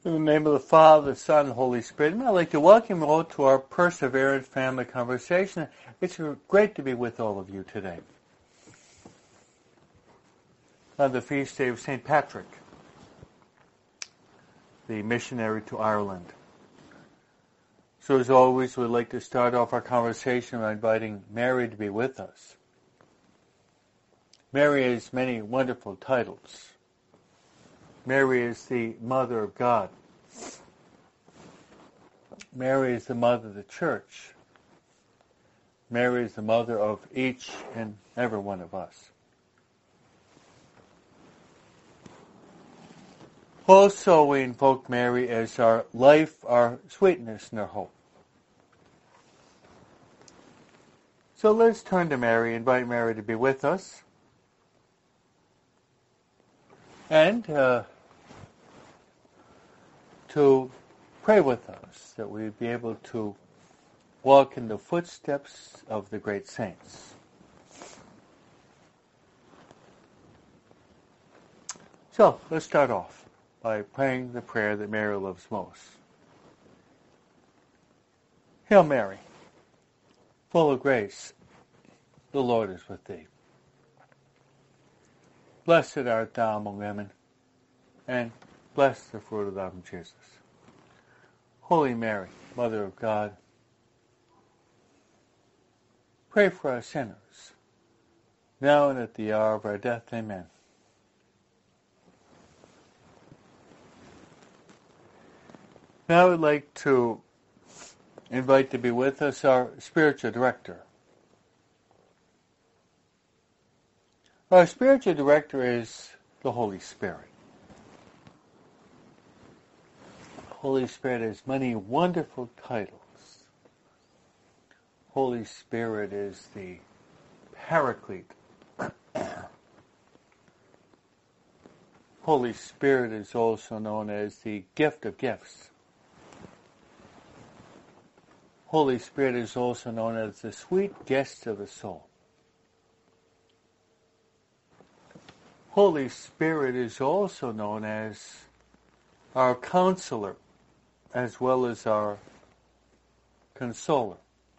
In the name of the Father, the Son, and the Holy Spirit, I'd like to welcome you all to our Perseverance Family Conversation. It's great to be with all of you today. On the feast day of St. Patrick, the missionary to Ireland. So as always, we'd like to start off our conversation by inviting Mary to be with us. Mary has many wonderful titles. Mary is the Mother of God. Mary is the Mother of the Church. Mary is the Mother of each and every one of us. Also, we invoke Mary as our life, our sweetness, and our hope. So let's turn to Mary, invite Mary to be with us. And to pray with us, that we be able to walk in the footsteps of the great saints. So, let's start off by praying the prayer that Mary loves most. Hail Mary, full of grace, the Lord is with thee. Blessed art thou among women, and blessed the fruit of thy womb, Jesus. Holy Mary, Mother of God, pray for us sinners, now and at the hour of our death. Amen. Now I would like to invite to be with us our spiritual director. Our spiritual director is the Holy Spirit. Holy Spirit has many wonderful titles. Holy Spirit is the Paraclete. Holy Spirit is also known as the gift of gifts. Holy Spirit is also known as the sweet guest of the soul. Holy Spirit is also known as our counselor, as well as our consoler.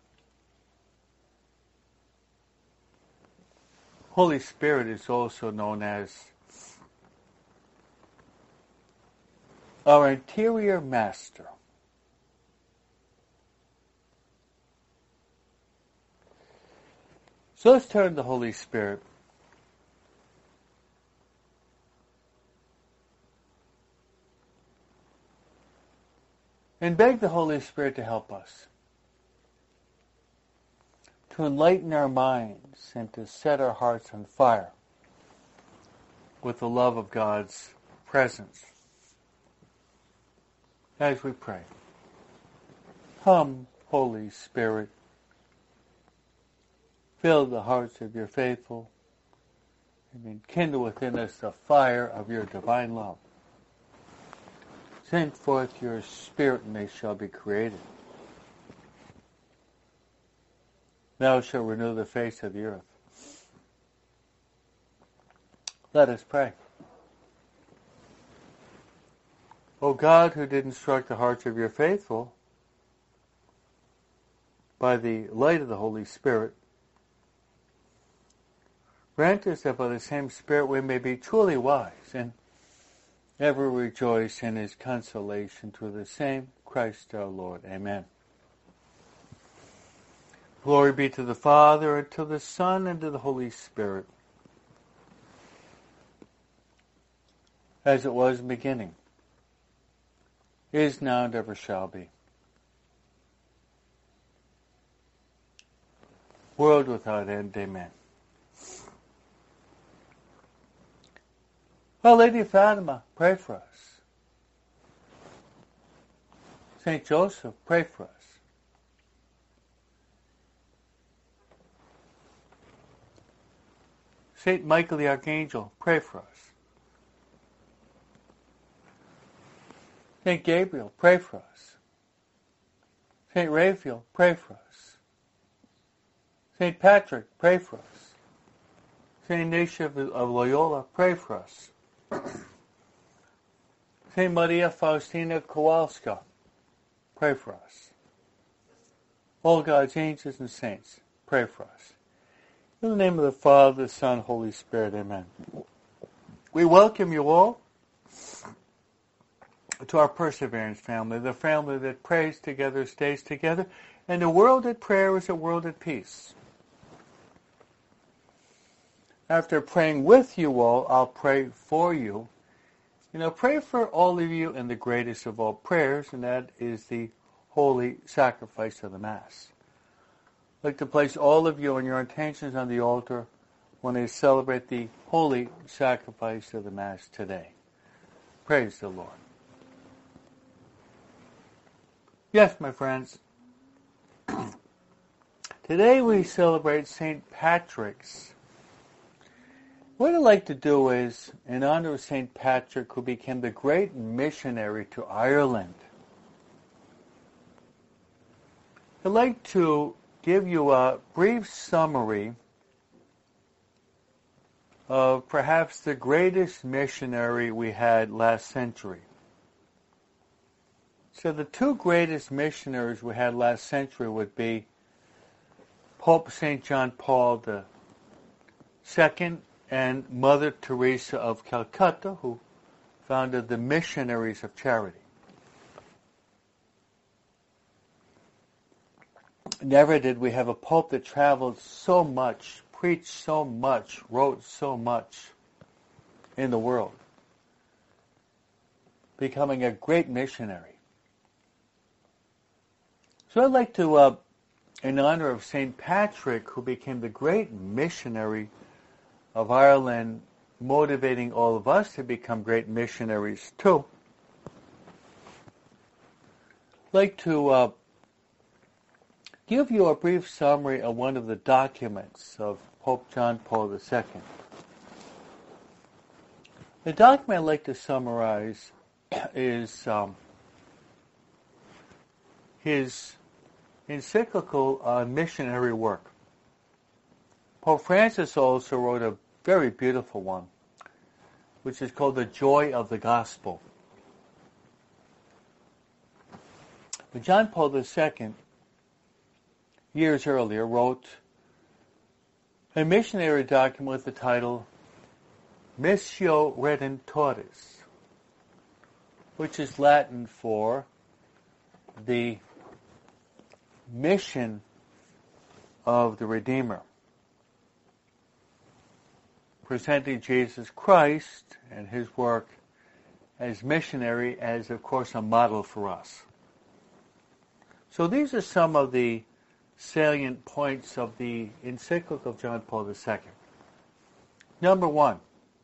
Holy Spirit is also known as our interior master. So let's turn to the Holy Spirit. And beg the Holy Spirit to help us, to enlighten our minds and to set our hearts on fire with the love of God's presence. As we pray, come, Holy Spirit, fill the hearts of your faithful and enkindle within us the fire of your divine love. Send forth your Spirit, and they shall be created. Thou shalt renew the face of the earth. Let us pray. O God, who did instruct the hearts of your faithful by the light of the Holy Spirit, grant us that by the same Spirit we may be truly wise and ever rejoice in his consolation through the same Christ our Lord. Amen. Glory be to the Father, and to the Son, and to the Holy Spirit, as it was in the beginning, is now, and ever shall be, world without end. Amen. Our Lady of Fatima, pray for us. Saint Joseph, pray for us. Saint Michael the Archangel, pray for us. Saint Gabriel, pray for us. Saint Raphael, pray for us. Saint Patrick, pray for us. Saint Ignatius of Loyola, pray for us. Saint Maria Faustina Kowalska, pray for us. All God's angels and saints, pray for us. In the name of the Father, the Son, Holy Spirit, amen. We welcome you all to our Perseverance family, the family that prays together, stays together, and a world at prayer is a world at peace. After praying with you all, I'll pray for you. Pray for all of you in the greatest of all prayers, and that is the holy sacrifice of the Mass. I'd like to place all of you and your intentions on the altar when I celebrate the holy sacrifice of the Mass today. Praise the Lord. Yes, my friends, today we celebrate St. Patrick's. What I'd like to do is, in honor of St. Patrick, who became the great missionary to Ireland, I'd like to give you a brief summary of perhaps the greatest missionary we had last century. So the two greatest missionaries we had last century would be Pope St. John Paul II and Mother Teresa of Calcutta, who founded the Missionaries of Charity. Never did we have a pope that traveled so much, preached so much, wrote so much in the world, becoming a great missionary. So I'd like to, in honor of St. Patrick, who became the great missionary of Ireland, motivating all of us to become great missionaries too, I'd like to give you a brief summary of one of the documents of Pope John Paul II. The document I'd like to summarize is his encyclical on missionary work. Pope Francis also wrote a very beautiful one, which is called The Joy of the Gospel. But John Paul II, years earlier, wrote a missionary document with the title Missio Redemptoris, which is Latin for the mission of the Redeemer, presenting Jesus Christ and his work as missionary as, of course, a model for us. So these are some of the salient points of the encyclical of John Paul II. Number one,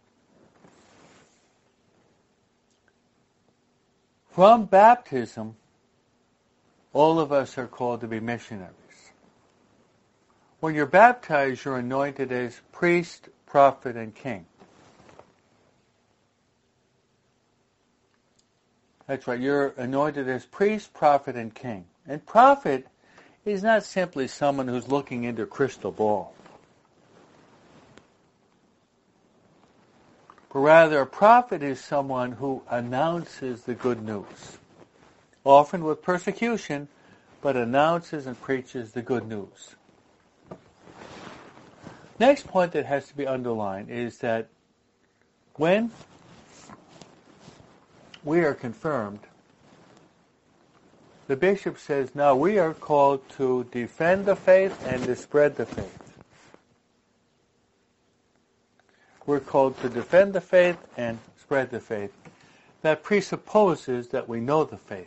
from baptism, all of us are called to be missionaries. When you're baptized, you're anointed as priest, prophet, and king. That's right, you're anointed as priest, prophet, and king. And prophet is not simply someone who's looking into a crystal ball, but rather a prophet is someone who announces the good news, often with persecution, but announces and preaches the good news. Next point that has to be underlined is that when we are confirmed, the bishop says, now we are called to defend the faith and to spread the faith. We're called to defend the faith and spread the faith. That presupposes that we know the faith.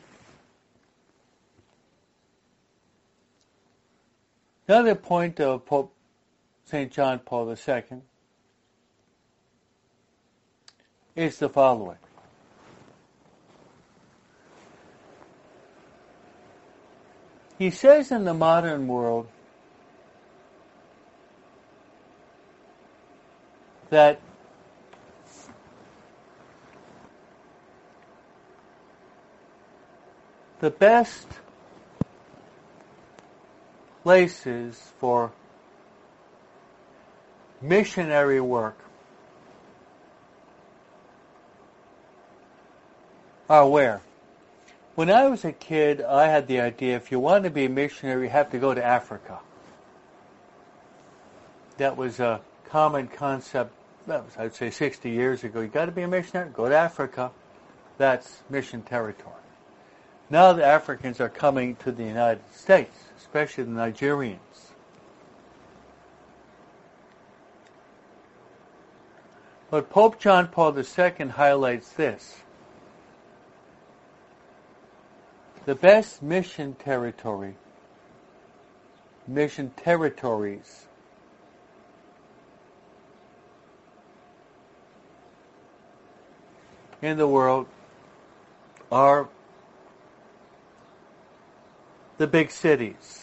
Another point of Pope St. John Paul II is the following. He says in the modern world that the best places for missionary work are aware. When I was a kid, I had the idea if you want to be a missionary, you have to go to Africa. That was a common concept, I'd say 60 years ago. You got to be a missionary, go to Africa. That's mission territory. Now the Africans are coming to the United States, especially the Nigerians. But Pope John Paul II highlights this. The best mission territories in the world are the big cities,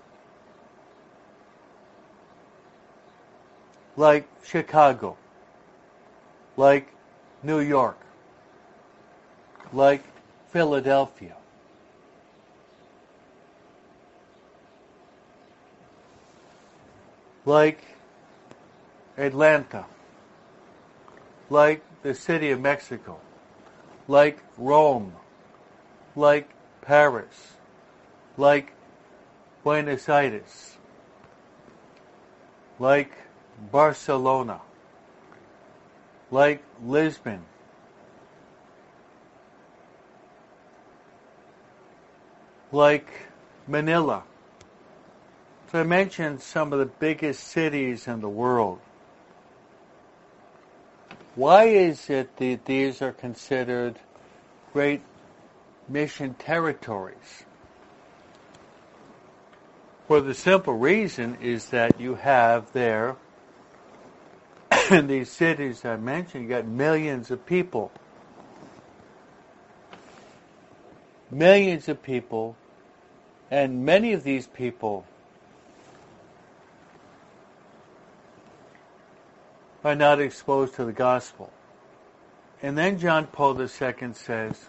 like Chicago, like New York, like Philadelphia. Like Atlanta, like the city of Mexico, like Rome, like Paris, like Buenos Aires, like Barcelona, like Lisbon, like Manila. So I mentioned some of the biggest cities in the world. Why is it that these are considered great mission territories? Well, the simple reason is that you have there, in these cities I mentioned, you got millions of people. Millions of people, and many of these people are not exposed to the gospel. And then John Paul II says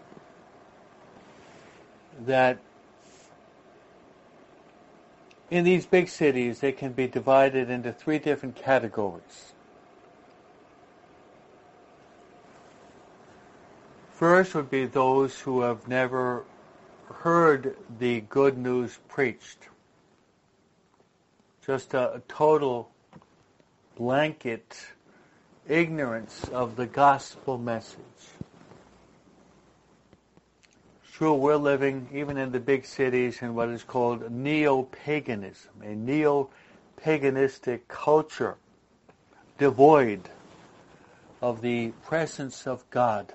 that in these big cities they can be divided into three different categories. First would be those who have never heard the good news preached. Just a total blanket ignorance of the gospel message. True, we're living, even in the big cities, in what is called neo-paganism, a neo-paganistic culture devoid of the presence of God.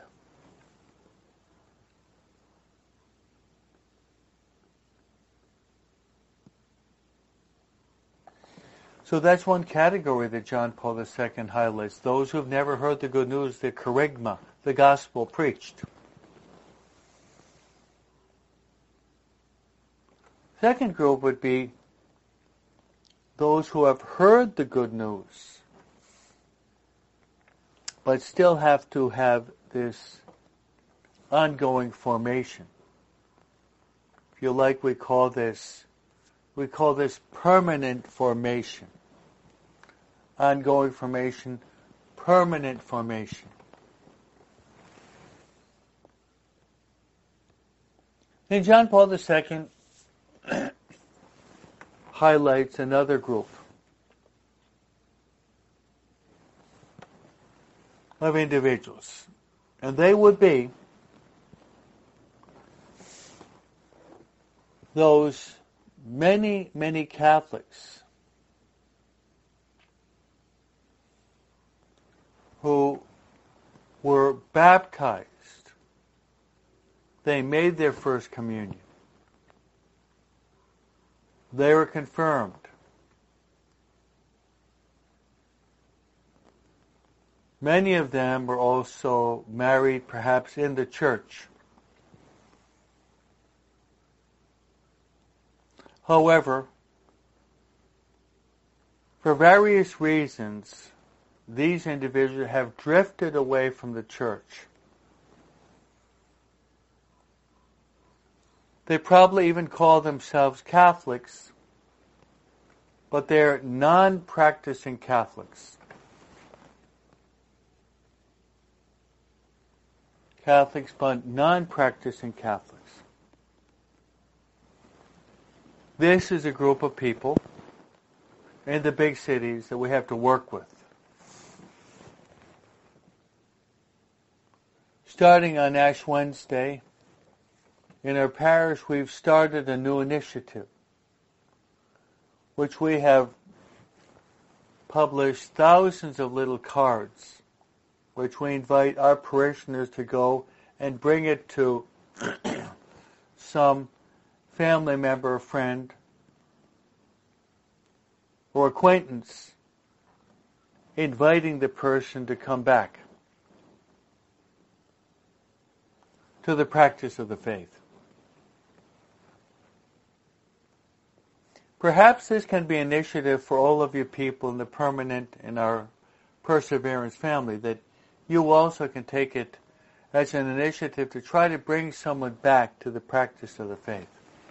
So that's one category that John Paul II highlights. Those who have never heard the good news, the kerygma, the gospel preached. Second group would be those who have heard the good news, but still have to have this ongoing formation. If you like, we call this permanent formation. Ongoing formation, permanent formation. Then John Paul II highlights another group of individuals. And they would be those many, many Catholics who were baptized. They made their first communion. They were confirmed. Many of them were also married, perhaps in the church. However, for various reasons, these individuals have drifted away from the church. They probably even call themselves Catholics, but they're non-practicing Catholics. Catholics, but non-practicing Catholics. This is a group of people in the big cities that we have to work with. Starting on Ash Wednesday, in our parish we've started a new initiative, which we have published thousands of little cards, which we invite our parishioners to go and bring it to some family member, friend, or acquaintance, inviting the person to come back to the practice of the faith. Perhaps this can be an initiative for all of you people in the permanent in our Perseverance family, that you also can take it as an initiative to try to bring someone back to the practice of the faith.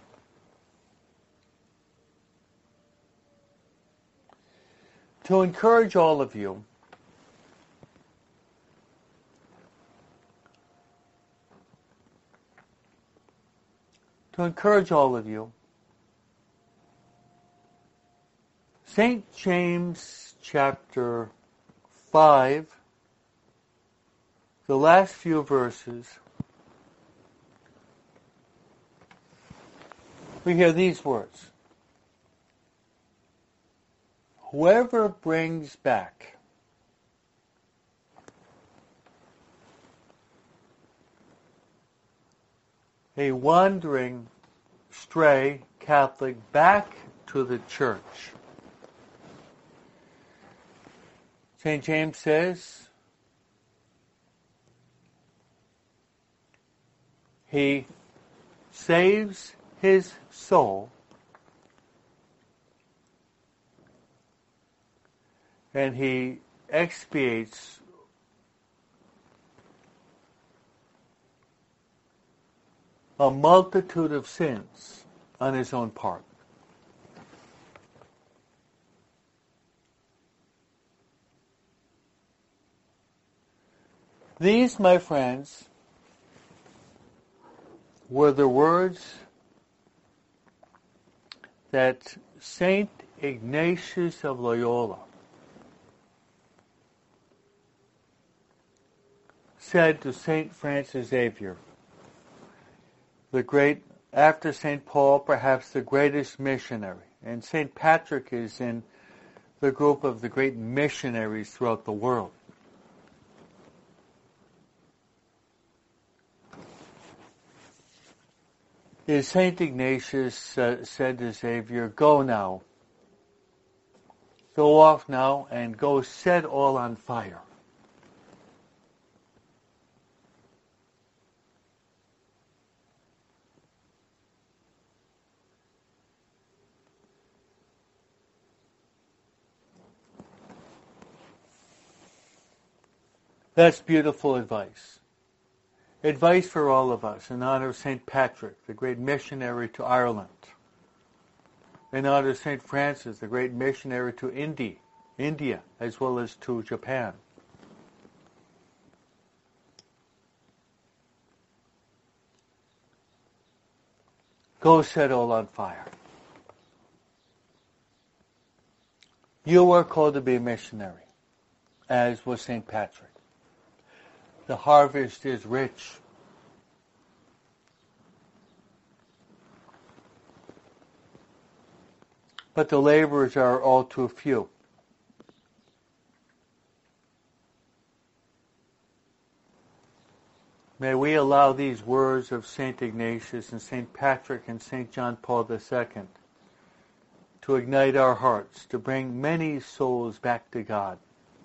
To encourage all of you, St. James chapter 5, the last few verses, we hear these words. Whoever brings back a wandering, stray Catholic back to the church, St. James says, he saves his soul and he expiates a multitude of sins on his own part. These, my friends, were the words that Saint Ignatius of Loyola said to Saint Francis Xavier, the great, after Saint Paul, perhaps the greatest missionary. And Saint Patrick is in the group of the great missionaries throughout the world. Is Saint Ignatius said to Xavier, go now. Go off now and go set all on fire. That's beautiful advice. Advice for all of us in honor of St. Patrick, the great missionary to Ireland. In honor of St. Francis, the great missionary to India, as well as to Japan. Go set all on fire. You are called to be a missionary, as was St. Patrick. The harvest is rich. But the laborers are all too few. May we allow these words of St. Ignatius and St. Patrick and St. John Paul II to ignite our hearts, to bring many souls back to God.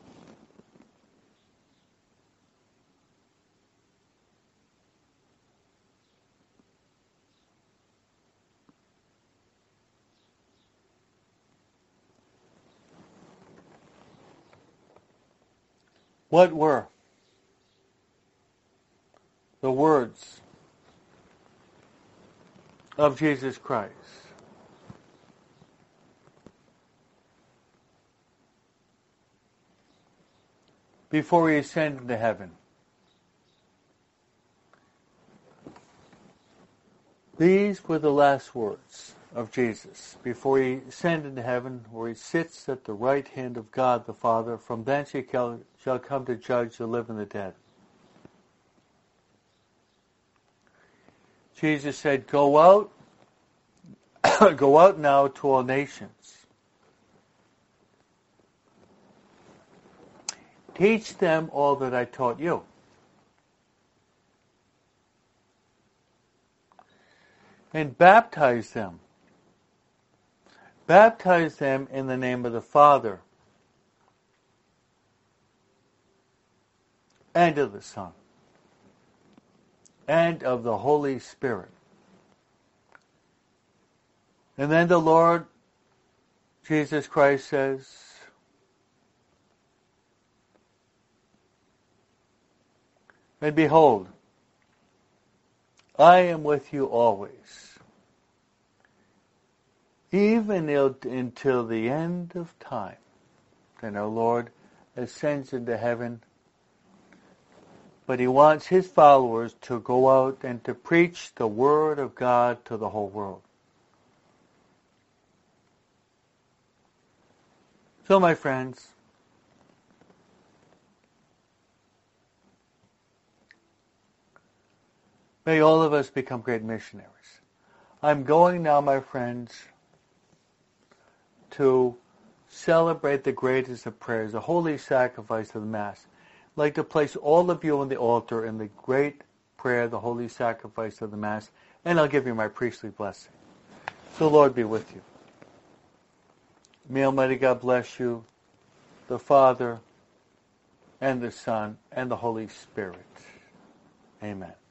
What were the words of Jesus Christ before he ascended to heaven? These were the last words of Jesus before he ascended into heaven, where he sits at the right hand of God the Father. From thence he shall come to judge the living and the dead. Jesus said, go out, go out now to all nations. Teach them all that I taught you. And baptize them. Baptize them in the name of the Father and of the Son and of the Holy Spirit. And then the Lord Jesus Christ says, and behold, I am with you always, even until the end of time. Then our Lord ascends into heaven, but he wants his followers to go out and to preach the Word of God to the whole world. So, my friends, may all of us become great missionaries. I'm going now, my friends, to celebrate the greatest of prayers, the holy sacrifice of the Mass. I'd like to place all of you on the altar in the great prayer, the holy sacrifice of the Mass, and I'll give you my priestly blessing. So, Lord be with you. May Almighty God bless you, the Father, and the Son, and the Holy Spirit. Amen.